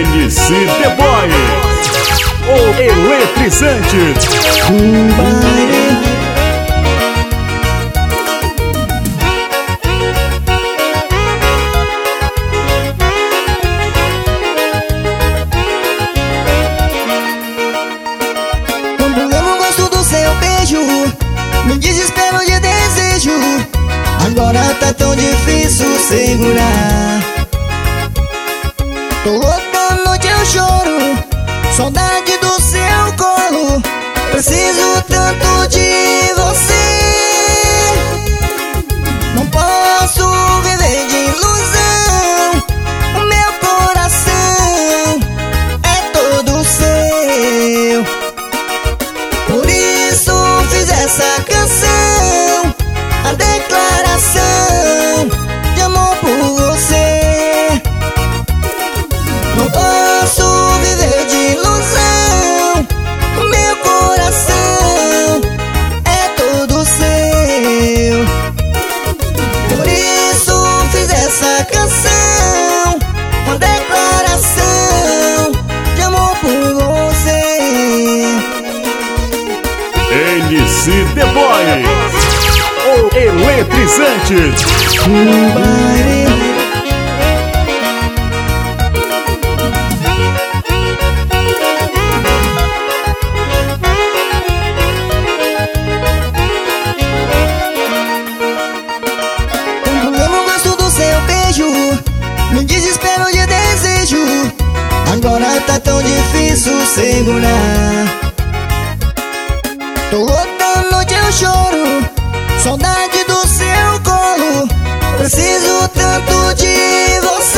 MC The Boy, o eletrizante. Quando eu não gosto do seu beijo, me desespero de desejo. Agora tá tão difícil segurar. Toda noite eu choro, saudade do seu colo. Preciso tanto de você. Não posso viver de ilusão. O meu coração é todo seu. Por isso fiz essa canção, a declaração de amor por você. Não posso viver de ilusão. O meu coração é todo seu. Por isso fiz essa canção, uma declaração de amor por você. MC The Boy, o eletrizante. Quando eu não gosto do seu beijo, me desespero de desejo. Agora tá tão difícil segurar. Toda noite eu choro, saudade do seu colo. Preciso tanto de você.